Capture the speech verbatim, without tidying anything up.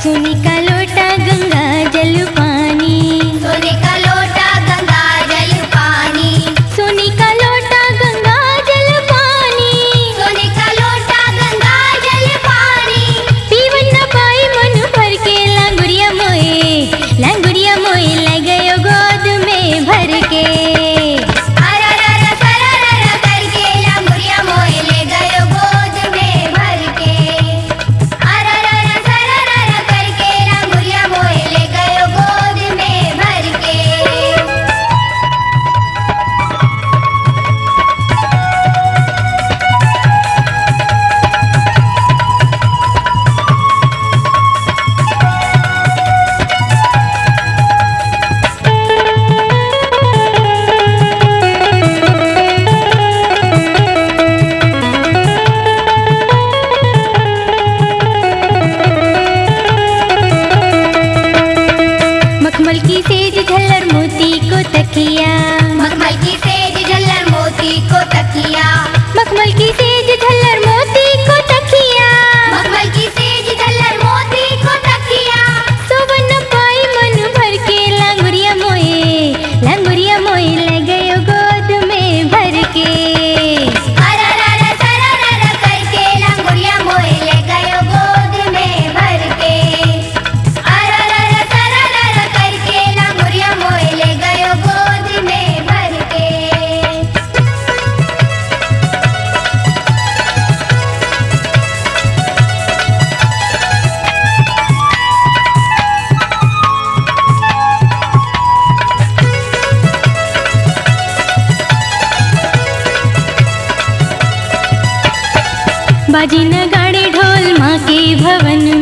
सोने का लोटा गंगा जल पानी, सोने का लोटा गंगा जल पानी, सोने का लोटा गंगा जल पानी, सोने का लोटा गंगा जल पानी। पीवन न पाई मन भर के लांगुरिया मोए, लांगुरिया मोए ले गयो गोद में भर के। अररर सररर करके लांगुरिया मोए ले गयो गोद में भर के। अररर सररर करके लांगुरिया मोए ले गयो गोद में भर के। मखमल की सेज झल्लर मोती को तकिया, मखमल की सेज झल्लर मोती को तकिया, मखमल की सेज झल्लर मोती को तकिया, मखमल की सेज झल्लर मोती को तकिया। सोवन न पाई मन भर के लांगुरिया मोए, लांगुरिया मोए ले गयो गोद में भर के। अररर सररर करके लांगुरिया मोए ले गयो गोद में भर के। अररर सररर करके लांगुरिया मोए ले गयो गोद में भर के। बाजी न गाड़े ढोल माँ के भवन